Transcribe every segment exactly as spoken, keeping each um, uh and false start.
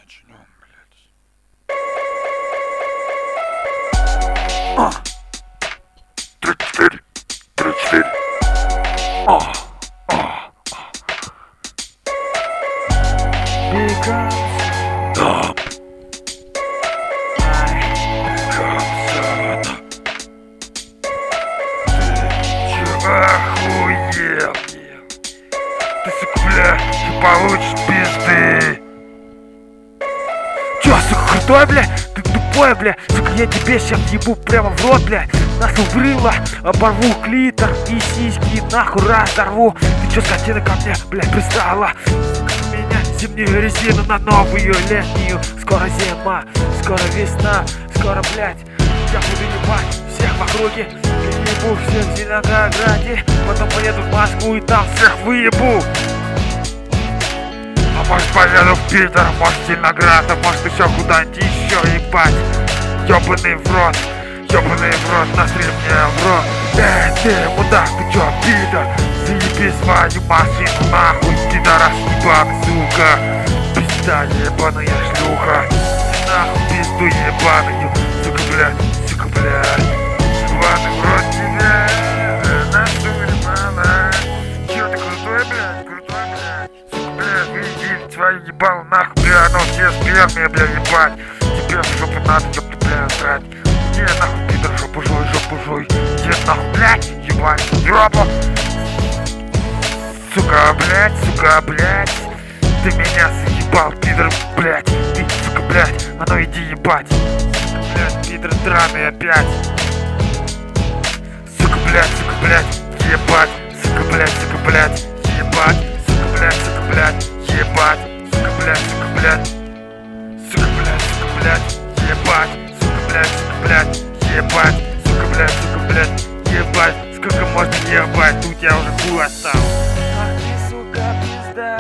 Начнем, блядь. А! Тридцать четыре. Тридцать четыре. А! А! Because Да. I Капсата. Ты чё охуел? Ты, сука, бля, не получишь пизды. Чё, сука, крутой, бля? Ты тупой, бля? Сука, я тебе сейчас ебу прямо в рот, бля. Нахуй врыло, оборву клитор и сиськи нахуй разорву. Ты чё, скотина, ко мне, бля, пристала? Сука, меня зимнюю резину на новую летнюю. Скоро зима, скоро весна, скоро, блядь, я буду ебать всех в округе. Ебу всех в Зеленограде, потом поеду в Москву и там всех выебу. А может поеду в Питер, может в Зеленоград, а может еще куда-нибудь еще ебать. Ёбаный в рот, ёбаный в рот, насри мне в рот. Эй, ты, мудак, ты чё, пидор? Заеби свою машину нахуй, пидорас ебаный, сука. Пизда ебаная шлюха, нахуй пизду ебаную, сука, блядь, сука, блядь. Ебаный в рот тебя, насури, мала. Чё ты крутой, блядь, крутой, блядь. Сука, блядь, выйди свою ебалу нахуй, бля, ну все спермия, бля, ебать. Тебе в жопу надо, ёпта, бля, срать. Иди нахуй, пидор, жопу жуй, жопу жуй. Иди нахуй, блядь, ебать, жопу. Сука, блядь, сука, блядь. Ты меня заебал, пидор, блядь. Ты, сука, блядь, а ну иди ебать. Сука, блядь, пидор драный опять. Сука, блядь, сука, блядь, ебать. Сука, блядь, сука, блядь, ебать. Сука, блядь, сука, блядь, ебать. Сука, блядь, сука, блядь. Сука, блядь, сука, блядь, ебать. Сука, блядь, сука, блядь, ебать. Сука, блядь, сука, блядь, ебать. Сколько можно ебать, тут я уже хуй остался. Ах ты, сука, пизда.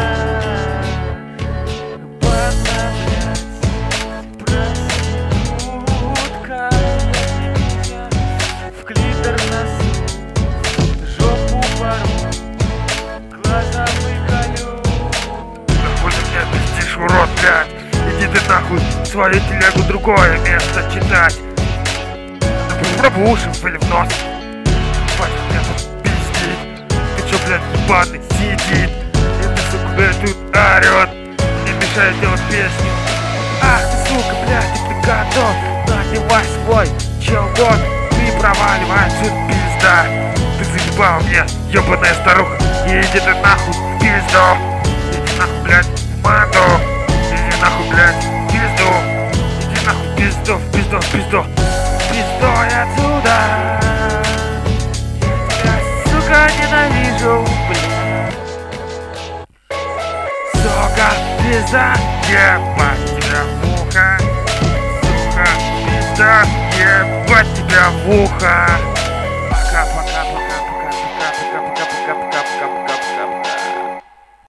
Ебаться, блядь, проститутка. Я в клитор носу, жопу порву, глаза выколю. Да хули меня пиздишь, урод, блядь. Иди ты нахуй в свою телегу другое место читать. Попробуй уши были в нос. Ебать, меня тут пиздит. Ты чё, блядь, ебаный, сидит. Это, сука, блядь, тут орёт. Мне мешает делать песню. Ах ты, сука, блядь, ты готов. Надевай свой челдон и проваливай отсюда, пизда. Ты заебал мне, ёбаная старуха. Иди ты нахуй в пизду. Иди нахуй, блядь, в манду. Иди нахуй, блядь, в пизду. Иди нахуй в пизду, в пизду, в пизду. Пиздой отсюда. Я, сука, ненавижу, блядь. Сука, пизда. Ебать тебя в ухо. Сука, пизда, ебать тебя в ухо.